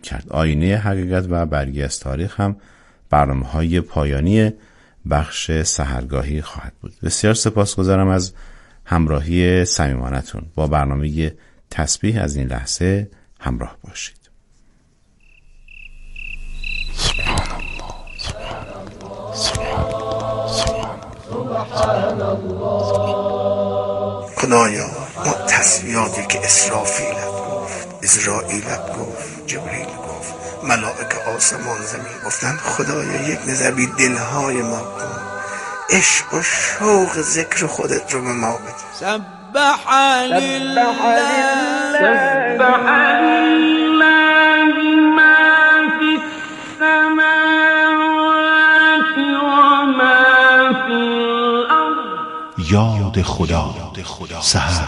کرد. آینه حقیقت و برگی از تاریخ هم برنامه‌های پایانی بخش سحرگاهی خواهد بود. بسیار سپاسگزارم از همراهی صمیمانه‌تون. با برنامه تسبیح از این لحظه همراه باشید. خدایا اون تسبیحاتی که اسرافیلت گفت، اسرائیلت گفت، جبریل گفت، ملائکه آسمان زمین گفتن، خدایا یک نظری دلهای ما کن، عشق و شوق ذکر خودت رو به ما بده. سبح لله سبح لله ما فی السماوات و ما فی الارض. یاد خدا، سحر،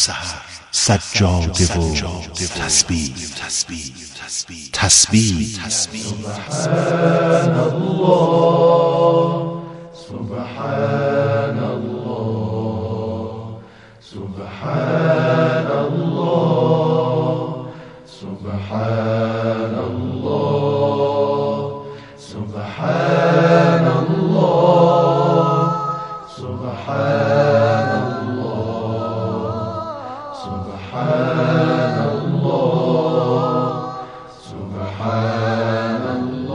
سجاده و تسبیح. سبحان الله سبحان الله سبحان الله سبحان الله سبحان الله سبحان الله سبحان الله سبحان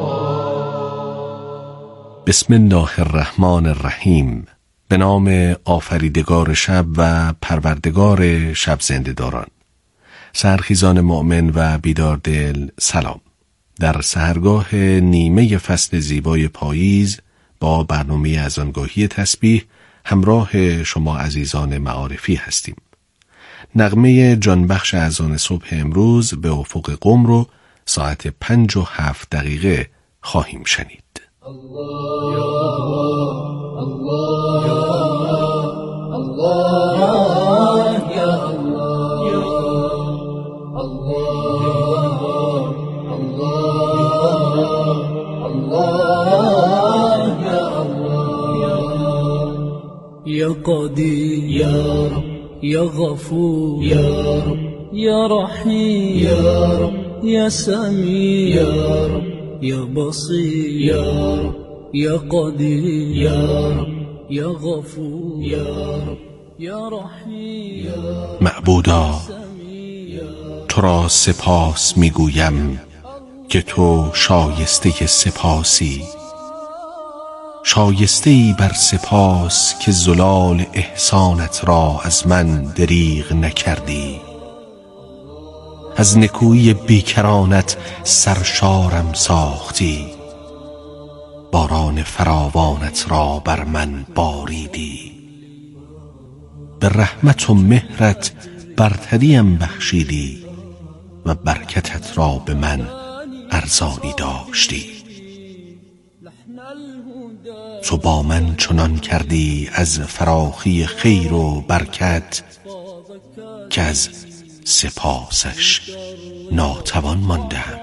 الله. بسم الله الرحمن الرحیم. به نام آفریدگار شب و پروردگار شب زنده داران. سحرخیزان مؤمن و بیدار دل سلام. در سحرگاه نیمه فصل زیبای پاییز با برنامه اذانگاهی تسبیح همراه شما عزیزان معارفی هستیم. نغمه جانبخش اذان صبح امروز به افق قم رو ساعت 5:07 خواهیم شنید. الله یا الله یا الله یا الله یا الله یا الله یا قدیر یا رب یا غفور یا رب یا رحیم یا رب یا سمیع یا رب یا بصیر یا رب یا قدیر یا رب یا غفور یا رب یا رحیم یا معبودا تو را سپاس میگویم که تو شایسته سپاسی، شایسته ای بر سپاس که زلال احسانت را از من دریغ نکردی. از نکویی بیکرانت سرشارم ساختی، باران فراوانت را بر من باریدی. به رحمت و مهرت برتریم بخشیدی و برکتت را به من ارزانی داشتی. تو با من چنان کردی از فراخی خیر و برکت که از سپاسش ناتوان ماندم.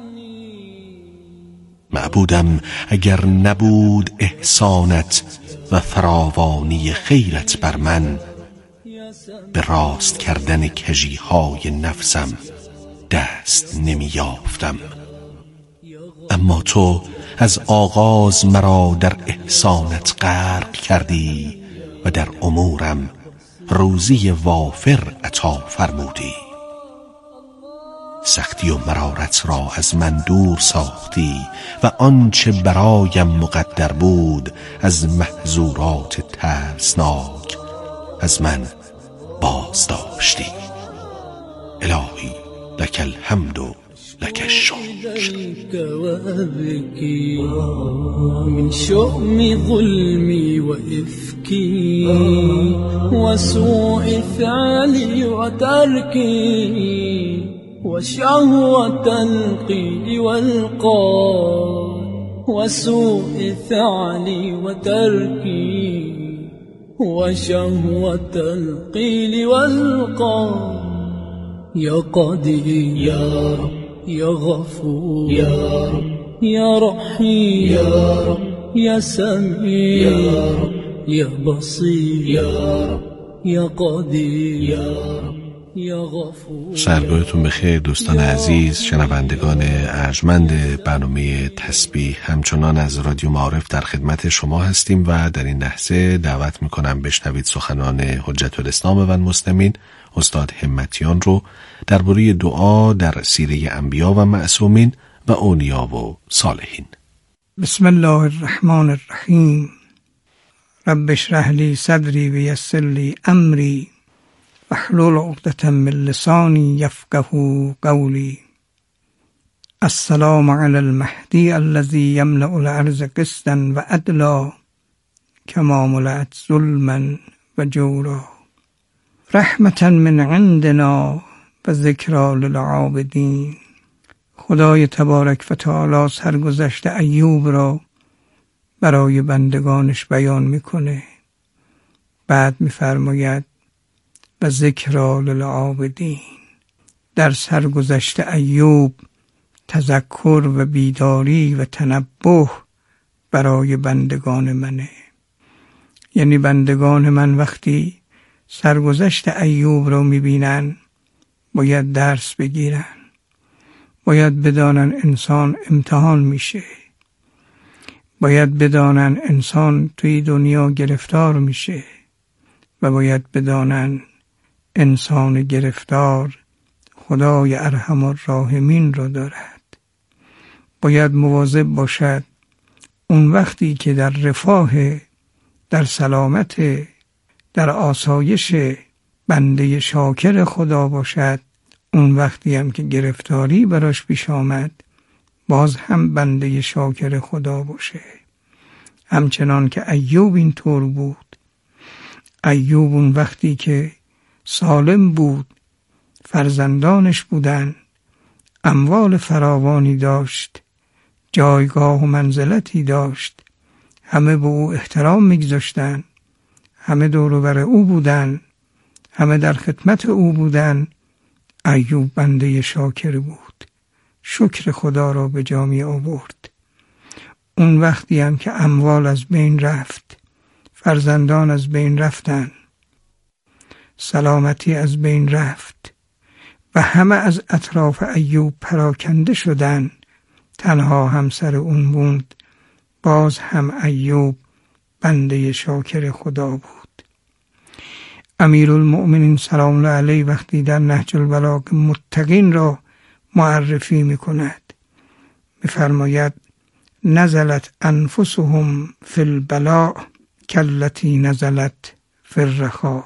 معبودم اگر نبود احسانت و فراوانی خیرت بر من، به راست کردن کژی‌های نفسم دست نمی یافتم. اما تو از آغاز مرا در احسانت غرق کردی و در امورم روزی وافر عطا فرمودی. سختی و مرارت را از من دور ساختی و آنچه برایم مقدر بود از محظورات ترسناک از من باز داشتی. الهی لک الحمد و لک الشکر. من شؤم ظلمي وإفكي وسوء فعلي وتركي وشهوة القيل والقال وسوء فعلي وتركي وشهوة القيل والقال يا قدير يا رب يا غفور يا رب يا رحيم يا رب يا سميع يا رب يا بصير يا رب يا قدير يا رب یا غفور. سرگاهتون بخیر دوستان عزیز، شنوندگان ارجمند برنامه تسبیح. همچنان از رادیو معارف در خدمت شما هستیم و در این لحظه دعوت میکنم بشنوید سخنان حجت الاسلام و المسلمین استاد همتیان رو درباره دعا در سیره انبیا و معصومین و اولیا و صالحین. بسم الله الرحمن الرحیم. رب اشرح لی صدری و یسر لی امری واحلل عقدة من لسانی یفقهوا قولی. السلام علی المهدی الذی یملأ الارض قسطا و عدلا کما ملأت ظلما و جورا. رحمة من عندنا و ذکری للعابدین. خدای تبارک و تعالی سرگذشت ایوب را برای بندگانش بیان میکنه. بعد میفرماید و ذکری للعابدین. در سرگذشت ایوب تذکر و بیداری و تنبه برای بندگان منه. یعنی بندگان من وقتی سرگذشت ایوب را میبینن باید درس بگیرن، باید بدانن انسان امتحان میشه، باید بدانن انسان توی دنیا گرفتار میشه و باید بدانن انسان گرفتار خدای ارحم الراحمین را دارد. باید مواظب باشد اون وقتی که در رفاه، در سلامت، در آسایش بنده شاکر خدا باشد، اون وقتی هم که گرفتاری براش پیش آمد باز هم بنده شاکر خدا باشه. همچنان که ایوب این طور بود. ایوب اون وقتی که سالم بود، فرزندانش بودن، اموال فراوانی داشت، جایگاه و منزلتی داشت، همه به او احترام میگذاشتن، همه دور و بر او بودن، همه در خدمت او بودن، ایوب بنده شاکر بود، شکر خدا را به جا می آورد. اون وقتی هم که اموال از بین رفت، فرزندان از بین رفتن، سلامتی از بین رفت و همه از اطراف ایوب پراکنده شدن، تنها همسر اون موند، باز هم ایوب بنده شاکر خدا بود. امیرالمؤمنین سلام الله علیه وقتی در نهج البلاغه متقین را معرفی می کند، می فرماید نزلت انفسهم فی البلاء کالتی نزلت فی الرخاء.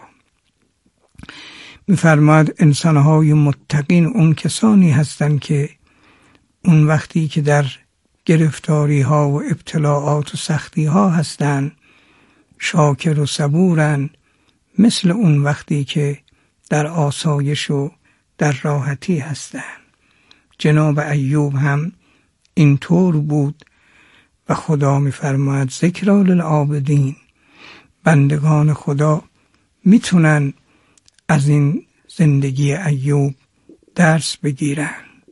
می فرماید انسانهای متقین اون کسانی هستند که اون وقتی که در گرفتاری ها و ابتلاعات و سختی ها هستند شاکر و صبورن، مثل اون وقتی که در آسایش و در راحتی هستند. جناب ایوب هم اینطور بود و خدا می‌فرماید ذکری للعابدین. بندگان خدا میتونن از این زندگی ایوب درس بگیرن.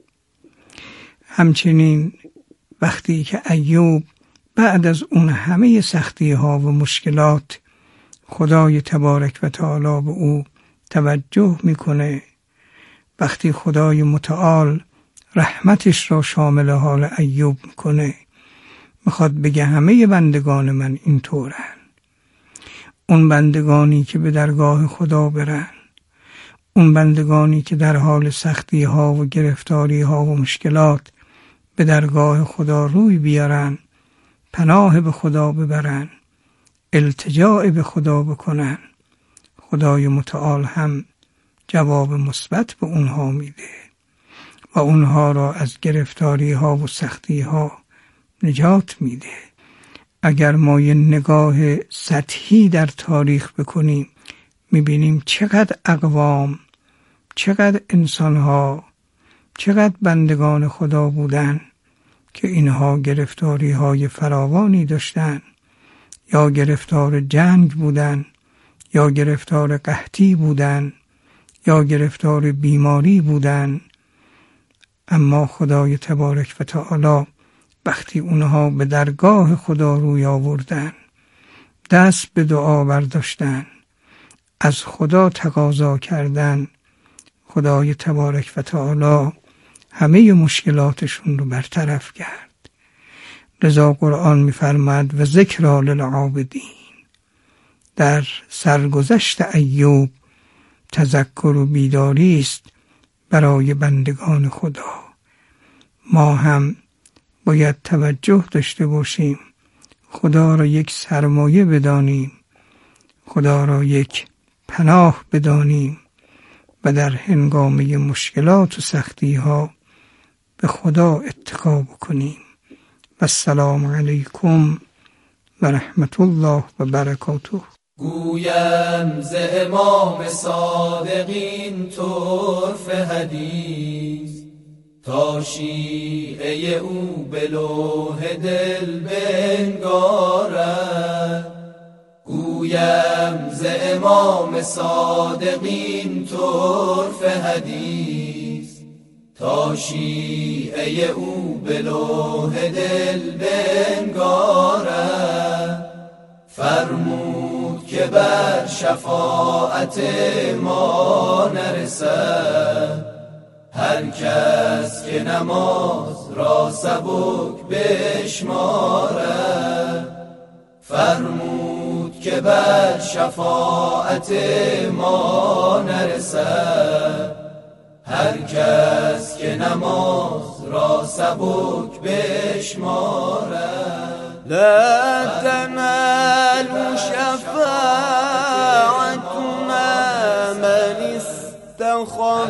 همچنین وقتی که ایوب بعد از اون همه سختی ها و مشکلات خدای تبارک و تعالی به او توجه میکنه، وقتی خدای متعال رحمتش را شامل حال ایوب میکنه، میخواد بگه همه بندگان من اینطورن. اون بندگانی که به درگاه خدا برن، اون بندگانی که در حال سختی ها و گرفتاری ها و مشکلات به درگاه خدا روی بیارن، پناه به خدا ببرن، التجاء به خدا بکنن، خدای متعال هم جواب مثبت به اونها میده و اونها را از گرفتاری ها و سختی ها نجات میده. اگر ما یه نگاه سطحی در تاریخ بکنیم میبینیم چقدر اقوام، چقدر انسانها، چقدر بندگان خدا بودن که اینها گرفتاری های فراوانی داشتن، یا گرفتار جنگ بودن، یا گرفتار قحطی بودن، یا گرفتار بیماری بودن، اما خدای تبارک و تعالی وقتی اونها به درگاه خدا روی آوردن، دست به دعا برداشتن، از خدا تقاضا کردن، خدای تبارک و تعالی همه مشکلاتشون رو برطرف کرد. لذا قرآن می‌فرماید و ذکری للعابدین، در سرگذشت ایوب تذکر و بیداری است برای بندگان خدا. ما هم باید توجه داشته باشیم، خدا را یک سرمایه بدانیم، خدا را یک پناه بدانیم و در هنگامه مشکلات و سختی ها به خدا اتکا بکنیم. و السلام علیکم و رحمت الله و برکاته. گویم ز امام صادقین طرف حدیث، تا شیعه او به لوح دل بنگارد. گویم ز امام صادقین طرف حدیث، تا شیعه او به لوح دل بنگارد. فرمود که بر شفاعت ما نرسد هر کس که نماز را سبک بشمارد. فرمود که بر شفاعت ما نرسد هر کس که نماز را سبک بشمارد. لا تنال شفاعتنا من استخف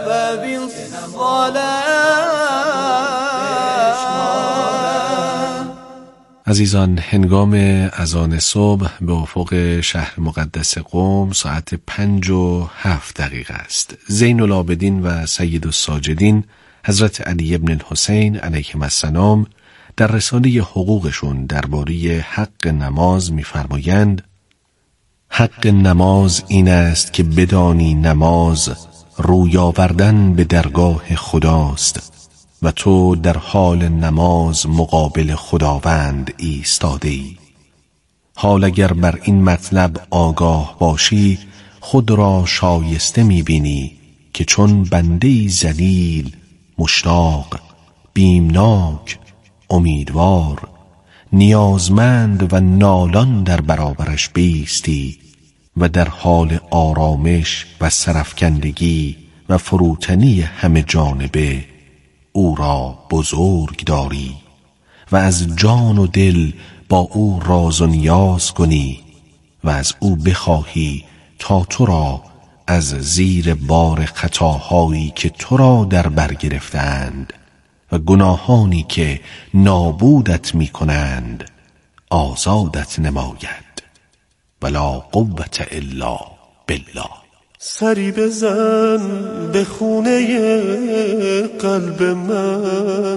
بالصلاة. عزیزان، هنگام اذان صبح به افق شهر مقدس قم ساعت 5:07 است. زین العابدین و سید الساجدین حضرت علی ابن الحسین علیهم السلام در رساله حقوقشون درباره حق نماز می‌فرمایند: حق نماز این است که بدانی نماز روی آوردن به درگاه خداست و تو در حال نماز مقابل خداوند ایستاده‌ای. حال اگر بر این مطلب آگاه باشی خود را شایسته می‌بینی که چون بنده‌ای ذلیل، مشتاق، بیمناک، امیدوار، نیازمند و نالان در برابرش بایستی و در حال آرامش و سرفکندگی و فروتنی همه جانبه او را بزرگ داری و از جان و دل با او راز و نیاز کنی و از او بخواهی تا تو را از زیر بار خطاهایی که تو را در بر گرفتند و گناهانی که نابودت می کنند آزادت نماید. ولا قوة الا بالله. سری بزن به خونه قلب من،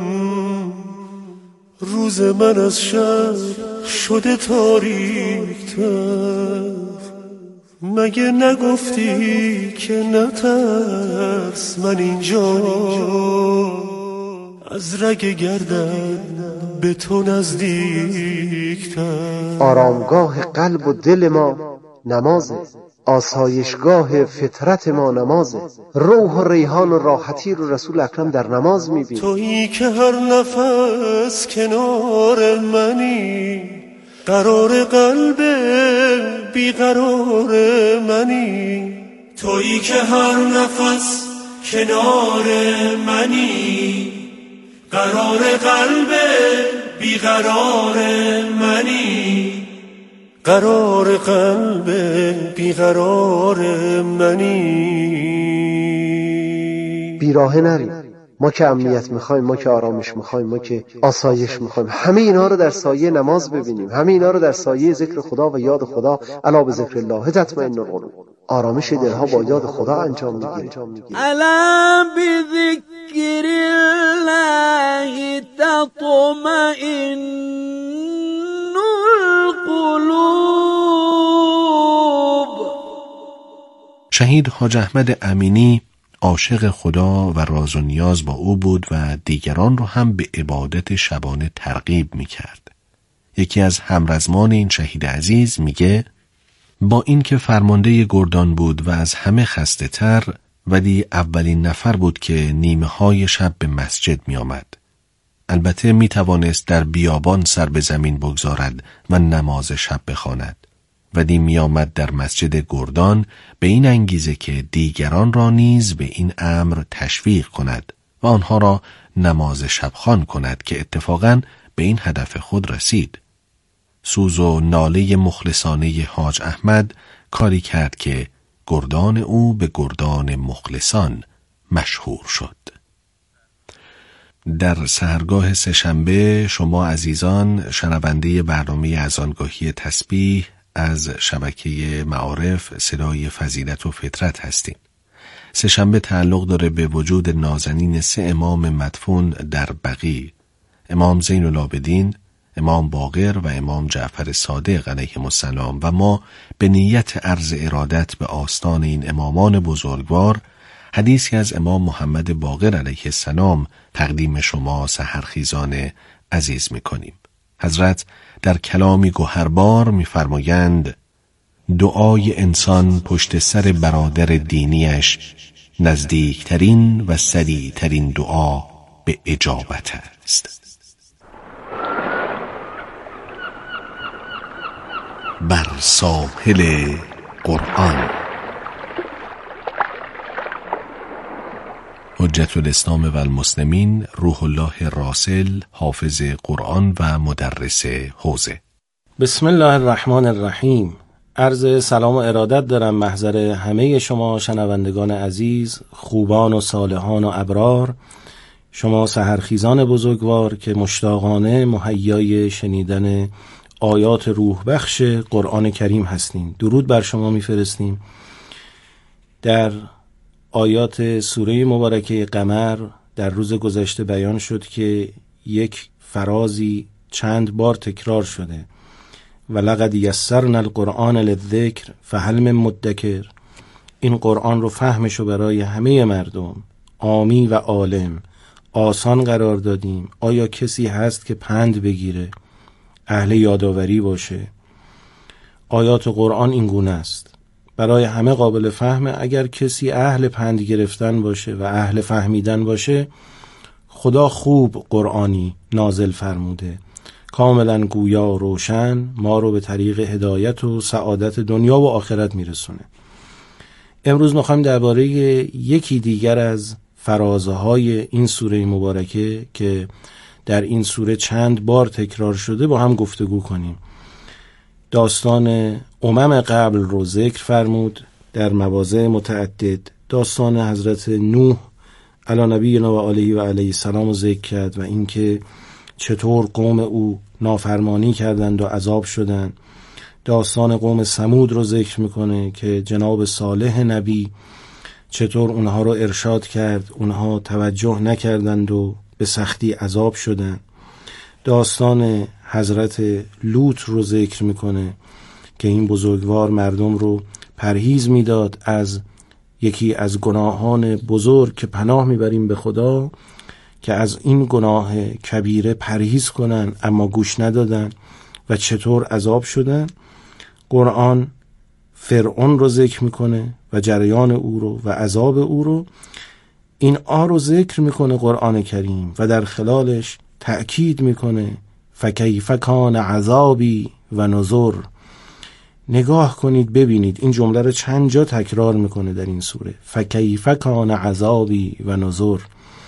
روز من از شب شده تاریک‌تر. مگه نگفتی که نترس من اینجا از رگ گردن به تو نزدیک‌تر. آرامگاه قلب و دل ما نمازه، آسایشگاه فطرت ما نمازه. روح و ریحان و راحتی رو رسول اکرم در نماز میبینی. تویی که هر نفس کنار منی، قرار قلب بیقرار منی. تویی که هر نفس کنار منی، قرار قلب بیقرار منی. قرار قلب بیقرار منی. بیراهه نریم. ما که امنیت میخوایم، ما که آرامش میخوایم، ما که آسایش میخوایم، همه اینا رو در سایه نماز ببینیم. همه اینا رو در سایه ذکر خدا و یاد خدا. الا بذکر الله تطمئن القلوب. آرامش دلها با یاد خدا انجام میگیره. الا بذکر الله تطمئن القلوب. شهید حاج احمد امینی عاشق خدا و راز و نیاز با او بود و دیگران رو هم به عبادت شبانه ترغیب میکرد. یکی از همرزمان این شهید عزیز میگه: با این که فرمانده گردان بود و از همه خسته تر، ولی اولین نفر بود که نیمه های شب به مسجد می آمد. البته می توانست در بیابان سر به زمین بگذارد و نماز شب بخواند، ولی می آمد در مسجد گردان به این انگیزه که دیگران را نیز به این امر تشویق کند و آنها را نماز شب خوان کند که اتفاقاً به این هدف خود رسید. سوز و ناله مخلصانه حاج احمد کاری کرد که گردان او به گردان مخلصان مشهور شد. در سحرگاه سه‌شنبه شما عزیزان شنونده برنامه اذانگاهی تسبیح از شبکه معارف صدای فضیلت و فطرت هستید. سه‌شنبه تعلق داره به وجود نازنین 3 امام مدفون در بقیع، امام زین العابدین، امام باقر و امام جعفر صادق علیهم السلام، و ما به نیت عرض ارادت به آستان این امامان بزرگوار حدیثی از امام محمد باقر علیه السلام تقدیم شما سحرخیزان عزیز می‌کنیم. حضرت در کلامی گوهربار می‌فرمایند: دعای انسان پشت سر برادر دینیش نزدیکترین و سریعترین دعا به اجابت است. بر ساحل قرآن. حجت الاسلام و المسلمین روح الله راسل، حافظ قرآن و مدرس حوزه. بسم الله الرحمن الرحیم. عرض سلام و ارادت دارم محضر همه شما شنوندگان عزیز، خوبان و صالحان و ابرار، شما سحرخیزان بزرگوار که مشتاقانه مهیای شنیدن آیات روح بخش قرآن کریم هستیم. درود بر شما میفرستیم. در آیات سوره مبارکه قمر در روز گذشته بیان شد که یک فرازی چند بار تکرار شده: ولقد یسرنا القرآن للذکر فهل من مدکر. این قرآن رو فهمشو برای همه مردم، عامی و عالم، آسان قرار دادیم. آیا کسی هست که پند بگیره، اهل یادآوری باشه؟ آیات قرآن این گونه است، برای همه قابل فهمه. اگر کسی اهل پند گرفتن باشه و اهل فهمیدن باشه، خدا خوب قرآنی نازل فرموده، کاملا گویا روشن، ما رو به طریق هدایت و سعادت دنیا و آخرت میرسونه. امروز میخوایم درباره یکی دیگر از فرازهای این سوره مبارکه که در این سوره چند بار تکرار شده با هم گفتگو کنیم. داستان امم قبل رو ذکر فرمود در مواضع متعدد. داستان حضرت نوح علی نبینا و آله و علیه السلام رو ذکر کرد و اینکه چطور قوم او نافرمانی کردند و عذاب شدند. داستان قوم ثمود رو ذکر میکنه که جناب صالح نبی چطور اونها رو ارشاد کرد، اونها توجه نکردند و به سختی عذاب شدند. داستان حضرت لوط رو ذکر میکنه که این بزرگوار مردم رو پرهیز میداد از یکی از گناهان بزرگ که پناه میبریم به خدا، که از این گناه کبیره پرهیز کنن، اما گوش ندادن و چطور عذاب شدن. قرآن فرعون رو ذکر میکنه و جریان او رو و عذاب او رو. این رو ذکر میکنه قرآن کریم و در خلالش تأکید میکنه فکیف کان عذابی و نذر. نگاه کنید ببینید، این جمله رو چند جا تکرار میکنه در این سوره، فکیف کان عذابی و نذر.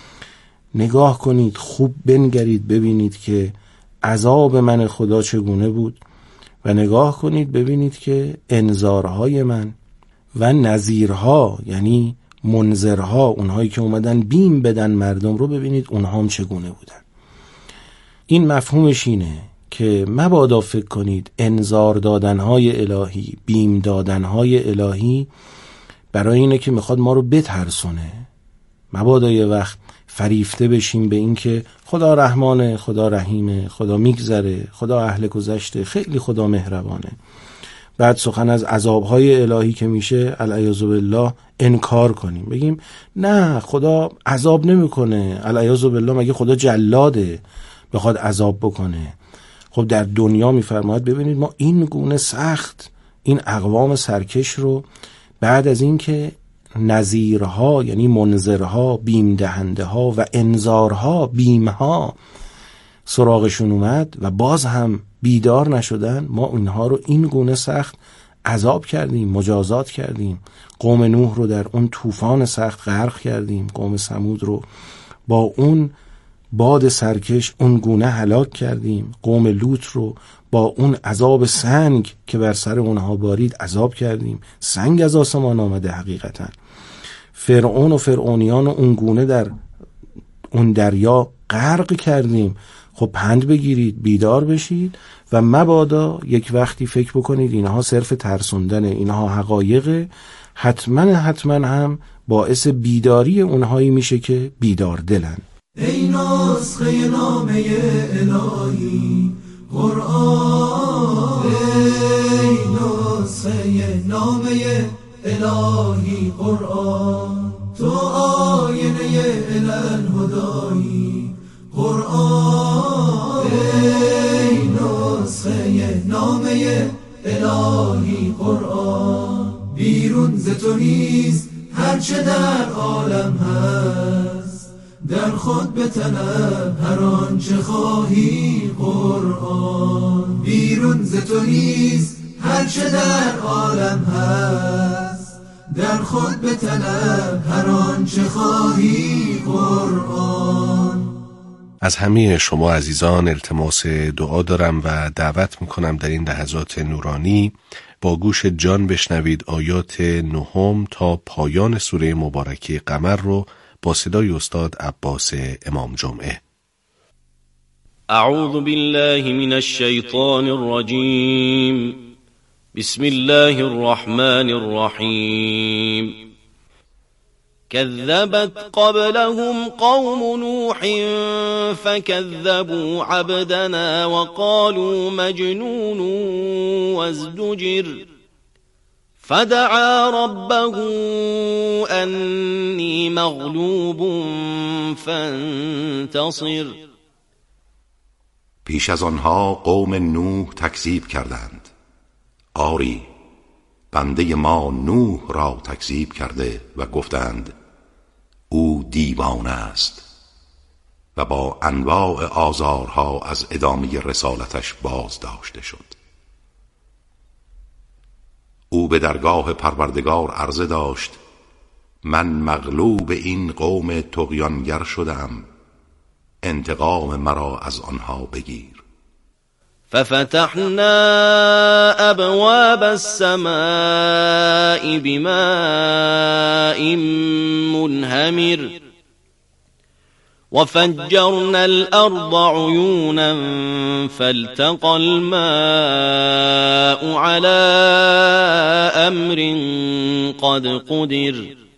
نگاه کنید، خوب بنگرید ببینید که عذاب من خدا چگونه بود و نگاه کنید ببینید که انذارهای من و نذیرها، یعنی منذرها، اونهایی که اومدن بیم بدن مردم رو، ببینید اونها هم چگونه بودن. این مفهومش اینه که مبادا فکر کنید انذار دادنهای الهی، بیم دادنهای الهی برای اینه که میخواد ما رو بترسونه. مبادا یه وقت فریفته بشیم به این که خدا رحمانه، خدا رحیمه، خدا میگذره، خدا اهل گذشته، خیلی خدا مهربانه. بعد سخن از عذابهای الهی که میشه العیاذ بالله انکار کنیم، بگیم نه خدا عذاب نمیکنه، العیاذ بالله مگه خدا جلاده بخواد عذاب بکنه؟ خب در دنیا میفرماید ببینید ما این گونه سخت این اقوام سرکش رو بعد از این که نذیرها یعنی منذرها، بیم دهنده ها و انذارها، بیمها سراغشون اومد و باز هم بیدار نشدن، ما اینها رو این گونه سخت عذاب کردیم، مجازات کردیم. قوم نوح رو در اون طوفان سخت غرق کردیم، قوم ثمود رو با اون باد سرکش اون گونه هلاک کردیم، قوم لوط رو با اون عذاب سنگ که بر سر اونها بارید عذاب کردیم. سنگ از آسمان آمده حقیقتا. فرعون و فرعونیان رو اون گونه در اون دریا غرق کردیم. خب پند بگیرید، بیدار بشید و مبادا یک وقتی فکر بکنید اینها صرف ترسوندن، اینها حقایق، حتما هم باعث بیداری اونهایی میشه که بیدار دلن. ای نسخه نامه الهی قرآن، ای نسخه نامه الهی قرآن، تو آینه الهدایی قرآن، ای نسخه نامه الهی قرآن، بیرون ز تو نیز هرچه در عالم هست، در خود بطلب هر آنچه خواهی قرآن، بیرون ز تو نیز هرچه در عالم هست، در خود بطلب هر آنچه خواهی قرآن. از همه شما عزیزان التماس دعا دارم و دعوت میکنم در این لحظات نورانی با گوش جان بشنوید آیات 9 تا پایان سوره مبارکه قمر رو با صدای استاد عباس امام جمعه. اعوذ بالله من الشیطان الرجیم، بسم الله الرحمن الرحیم. كذبت قبلهم قوم نوح فكذبوا عبدنا وقالوا مجنون وازدجر فدعا ربه أني مغلوب فانتصر. پیش از آنها قوم نوح تکذیب کردند. آری بنده ما نوح را تکذیب کرده و گفتند او دیوانه است و با انواع آزارها از ادامه رسالتش باز داشته شد. او به درگاه پروردگار عرضه داشت من مغلوب این قوم طغیانگر شدم، انتقام مرا از آنها بگیر. ففتحنا ابواب السماء بماء منهمر وفجرنا الارض عيونا فالتقى الماء على امر قد قدر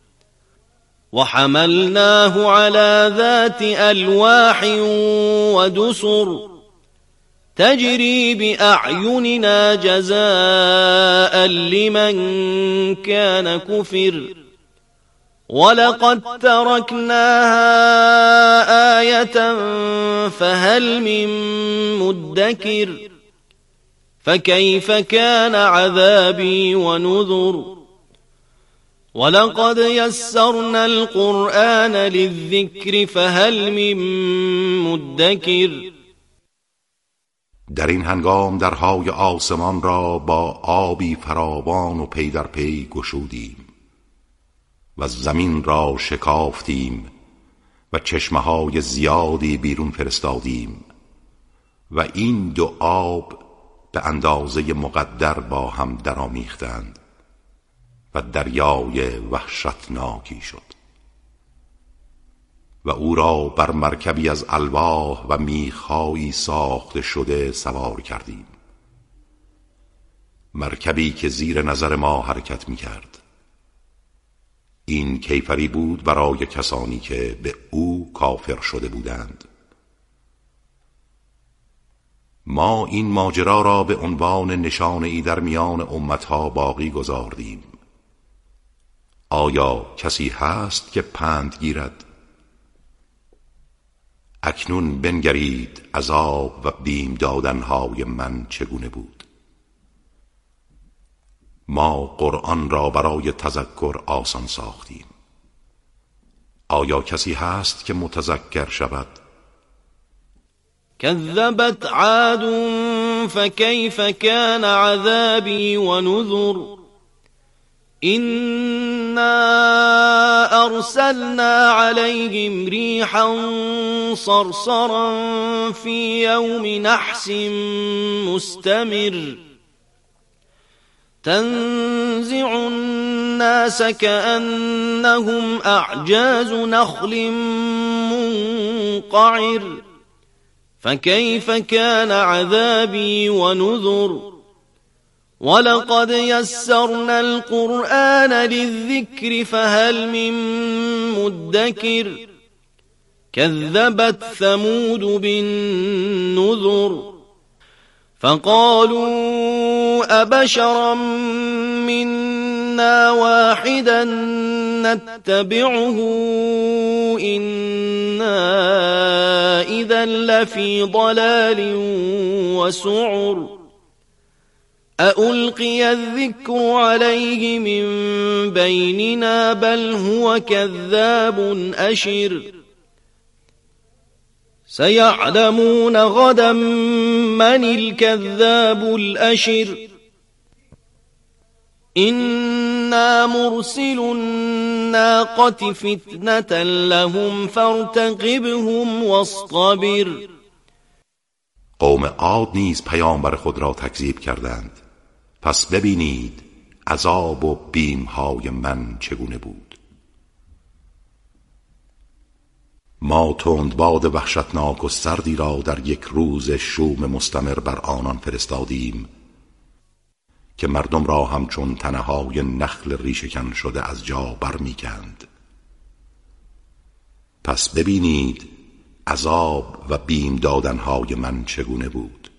وحملناه على ذات الواح ودسر تجري بأعيننا جزاء لمن كان كفر ولقد تركناها آية فهل من مدكر فكيف كان عذابي ونذر ولقد يسرنا القرآن للذكر فهل من مدكر. در این هنگام درهای آسمان را با آبی فراوان و پی در پی گشودیم و زمین را شکافتیم و چشمه‌های زیادی بیرون فرستادیم و این دو آب به اندازه مقدر با هم درآمیختند و دریای وحشتناکی شد و او را بر مرکبی از الواح و میخ‌هایی ساخته شده سوار کردیم، مرکبی که زیر نظر ما حرکت می‌کرد. این کیفری بود برای کسانی که به او کافر شده بودند. ما این ماجرا را به عنوان نشانه‌ای در میان امتها باقی گذاردیم. آیا کسی هست که پند گیرد؟ اکنون بنگرید عذاب و بیم دادنهای من چگونه بود. ما قرآن را برای تذکر آسان ساختیم. آیا کسی هست که متذکر شود؟ كذبت عاد فكيف كان عذابي ونذر إنا أرسلنا عليهم ريحا صرصرا في يوم نحس مستمر تنزع الناس كأنهم أعجاز نخل منقعر فكيف كان عذابي ونذر ولقد يسرنا القرآن للذكر فهل من مدكر كذبت ثمود بالنذر فقالوا أبشرا منا واحدا نتبعه إنا إذا لفي ضلال وسعر أألقي الذكر عليه من بيننا بل هو كذاب أشر سيعلمون غدا من الكذاب الأشر إنا مرسل الناقة فتنة لهم فارتقبهم واصطبر. قوم عاد نیز پیامبر خود را تکذیب کردند. پس ببینید عذاب و بیمهای من چگونه بود. ما تندباد وحشتناک و سردی را در یک روز شوم مستمر بر آنان فرستادیم که مردم را همچون تنه‌های نخل ریشه‌کن شده از جا برمی‌کند. پس ببینید عذاب و بیم دادنهای من چگونه بود.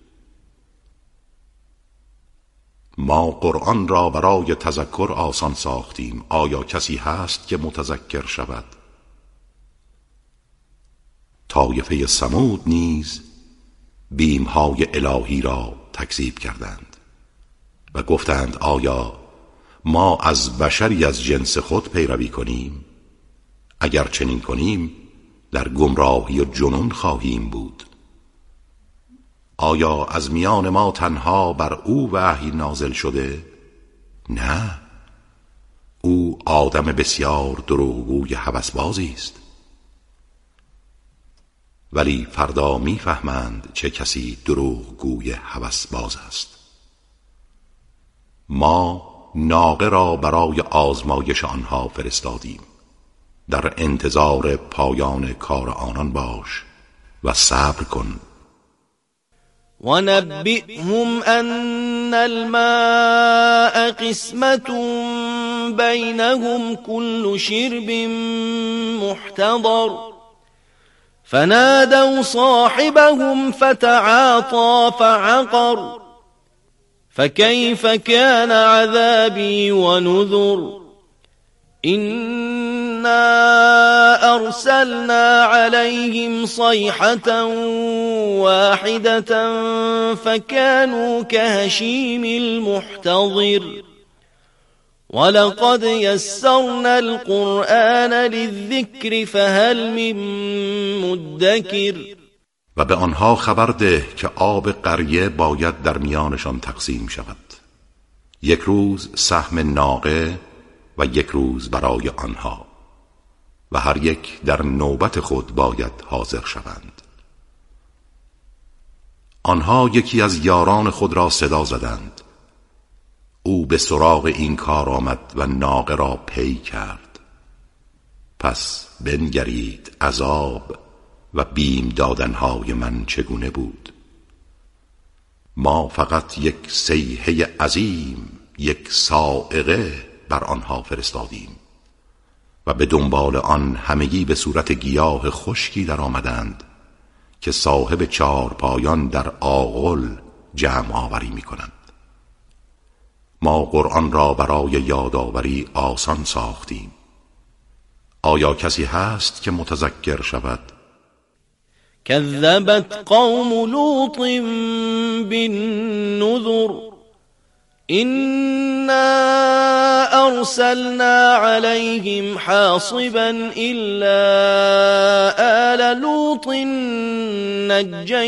ما قرآن را برای تذکر آسان ساختیم. آیا کسی هست که متذکر شود؟ طایفه ثمود نیز بیمهای الهی را تکذیب کردند و گفتند آیا ما از بشری از جنس خود پیروی کنیم؟ اگر چنین کنیم در گمراهی و جنون خواهیم بود. آیا از میان ما تنها بر او وحی نازل شده؟ نه، او آدم بسیار دروغگوی هوسبازی است. ولی فردا میفهمند چه کسی دروغگوی هوسباز است. ما ناقه را برای آزمایش آنها فرستادیم. در انتظار پایان کار آنان باش و صبر کن. ونبئهم أن الماء قسمة بينهم كل شرب محتضر فنادوا صاحبهم فتعاطى فعقر فكيف كان عذابي ونذر إنا أرسلنا عليهم صيحة واحدة فكانوا كهشيم المحتضر ولقد يسرنا القرآن للذكر فهل من مدكر. و به آنها خبر ده که آب قریه باید در میانشان تقسیم شود. یک روز سهم ناقه و یک روز برای آنها و هر یک در نوبت خود باید حاضر شوند. آنها یکی از یاران خود را صدا زدند. او به سراغ این کار آمد و ناقه را پی کرد. پس بنگرید عذاب و بیم دادنهای من چگونه بود. ما فقط یک صیحه عظیم، یک صاعقه بر آنها فرستادیم و به دنبال آن همگی به صورت گیاه خشکی در آمدند که صاحب چار پایان در آغل جمع آوری می کنند. ما قرآن را برای یادآوری آسان ساختیم. آیا کسی هست که متذکر شود؟ كذبت قوم لوط بالنذر إنا أرسلنا عليهم حاصبا إلا آل لوط نجيناهم